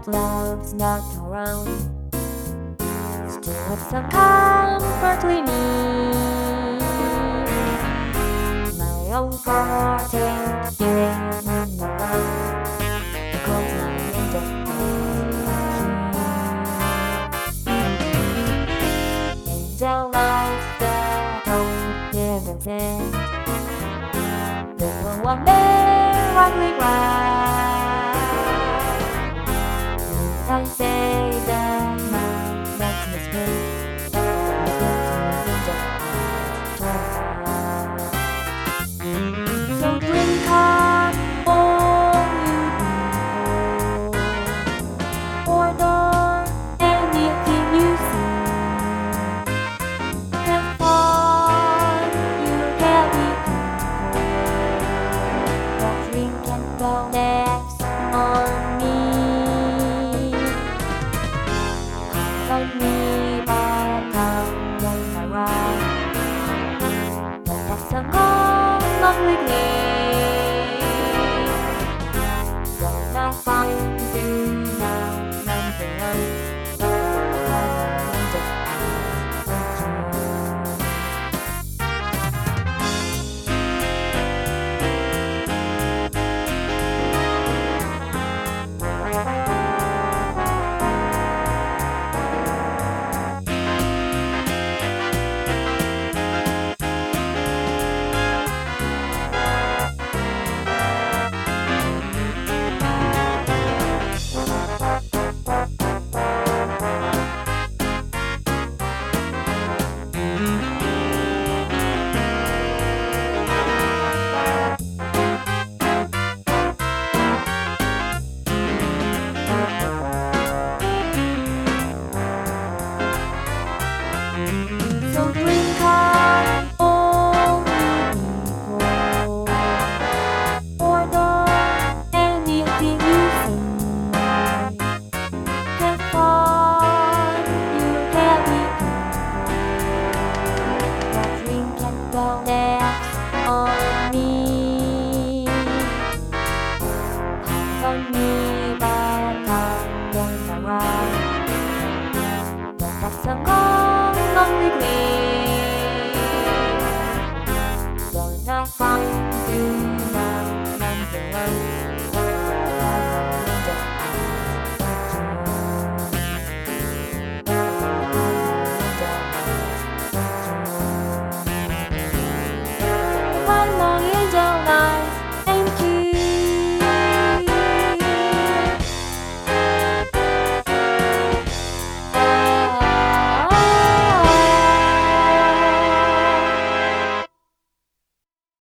that love's not around. Still have some comfort we need. My own heart ain't getting around, because I'm in the angel lights that don't never end. There will one day rightly right. I say that my makes mistakes, but I get to in the heart. So drink on, all you people, or don't anything you see. Have fun, you happy people. Don't drink and go next on me. On me.